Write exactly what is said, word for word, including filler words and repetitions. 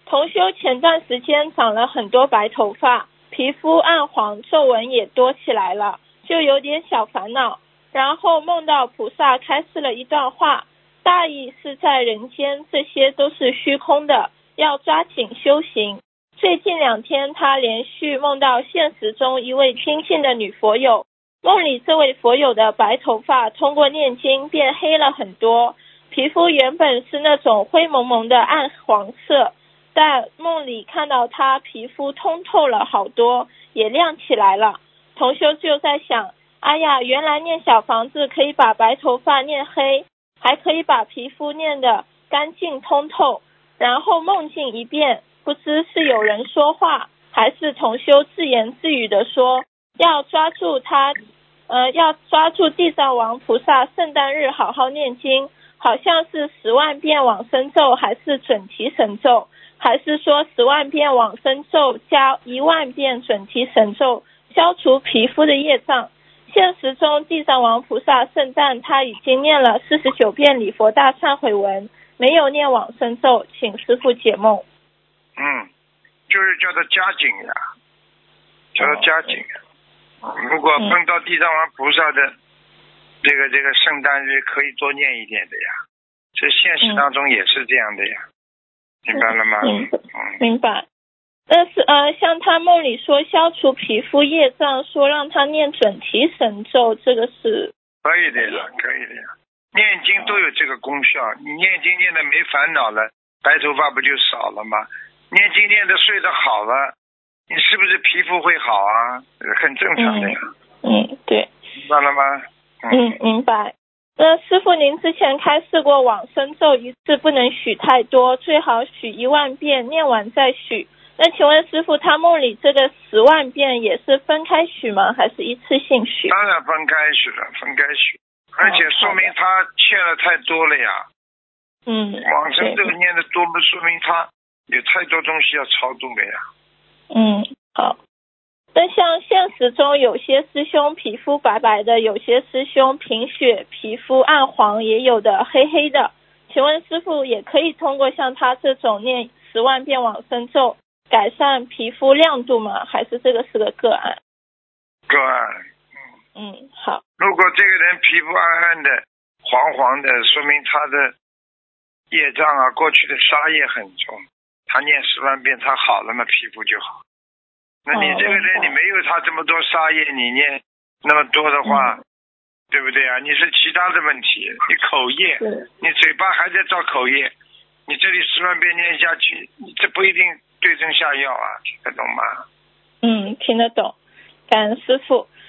同修前段时间长了很多白头发，皮肤暗黄，皱纹也多起来了，就有点小烦恼。然后梦到菩萨开示了一段话，大意是在人间这些都是虚空的，要抓紧修行。最近两天他连续梦到现实中一位亲近的女佛友，梦里这位佛友的白头发通过念经变黑了很多，皮肤原本是那种灰蒙蒙的暗黄色，但梦里看到她皮肤通透了好多，也亮起来了。同修就在想，哎呀，原来念小房子可以把白头发念黑，还可以把皮肤念得干净通透。然后梦境一变，不知是有人说话，还是同修自言自语的说，要抓住他，呃，要抓住地藏王菩萨圣诞日好好念经，好像是十万遍往生咒，还是准提神咒，还是说十万遍往生咒加一万遍准提神咒，消除皮肤的业障。现实中地藏王菩萨圣诞他已经念了四十九遍礼佛大忏悔文，没有念往生咒，请师父解梦。 嗯，就是叫他加紧呀，叫他加紧。如果碰到地藏王菩萨的这个这个圣诞日，可以多念一点的呀。这现实当中也是这样的呀，嗯、明白了吗？ 明白。嗯、明白。但是呃，像他梦里说消除皮肤业障，说让他念准提神咒，这个是可以的呀，可以的呀。念经都有这个功效，你念经念的没烦恼了，白头发不就少了吗？念经念的睡得好了，你是不是皮肤会好啊？很正常的呀。 嗯，嗯对。 明白了吗？ 嗯, 嗯明白。那师父您之前开示过往生咒一次不能许太多，最好许一万遍，念完再许。那请问师父，他梦里这个十万遍也是分开许吗？还是一次性许？ 当然分开许了，分开许，而且说明他欠了太多了呀。 嗯， 往生咒念的多，不说明他有太多东西要超度了呀。 嗯，好。那像现实中有些师兄皮肤白白的，有些师兄贫血，皮肤暗黄，也有的黑黑的。请问师父，也可以通过像他这种念十万遍往生咒改善皮肤亮度吗？还是这个是个个案？ 个案。 嗯嗯，好。 如果这个人皮肤暗暗的、黄黄的，说明他的业障啊，过去的杀业很重。他念十万遍，他好了嘛，皮肤就好。那你这个人，你没有他这么多杀业，你念那么多的话，嗯、对不对啊？你是其他的问题，你口业，你嘴巴还在造口业，你这里十万遍念下去，你这不一定对症下药啊，听得懂吗？ 嗯，听得懂，感恩师父。